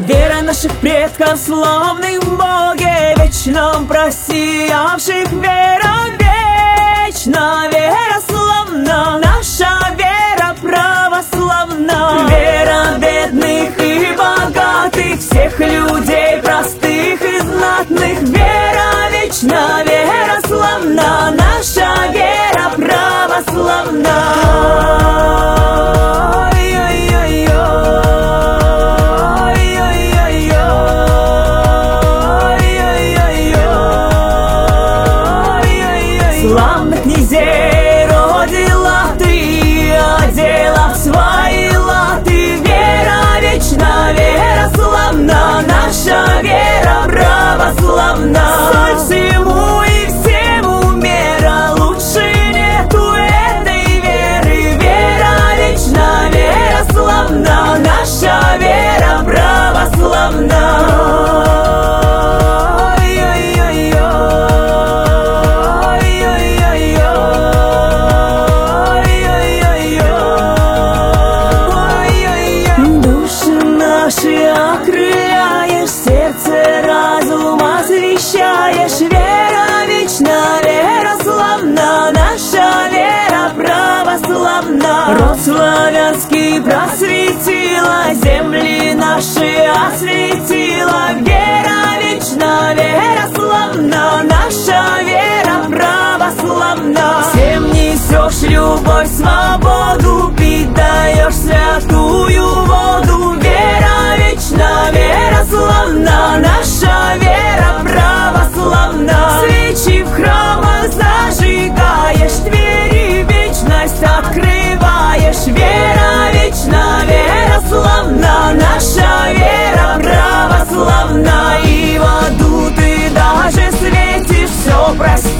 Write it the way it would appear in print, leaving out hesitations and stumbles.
Вера наших предков славных в Боге вечном, просиявших вера вечна. Вера славна, наша вера православна. Вера бедных и богатых, всех людей простых и знатных. Вера вечна, вера славна, наша вера православна. Славных князей родила ты, одела в свои латы. Вера вечна, вера славна, наша вера православна. Соль всему и всему мера, лучше нету этой веры. Вера вечна, вера славна, наша вера православна. Окрыляешь, сердце разум освещаешь. Вера вечна, вера славна, наша вера православна. Род славянский просветила, земли наши осветила. Вера вечна, вера славна, наша вера православна. Всем несешь любовь, свободу, пить даешь святую воду. Вера вечна, вера славна, наша вера православна. Свечи в храмах зажигаешь, двери вечность открываешь. Вера вечна, вера славна, наша вера православна. И в аду ты даже светишь, все простишь.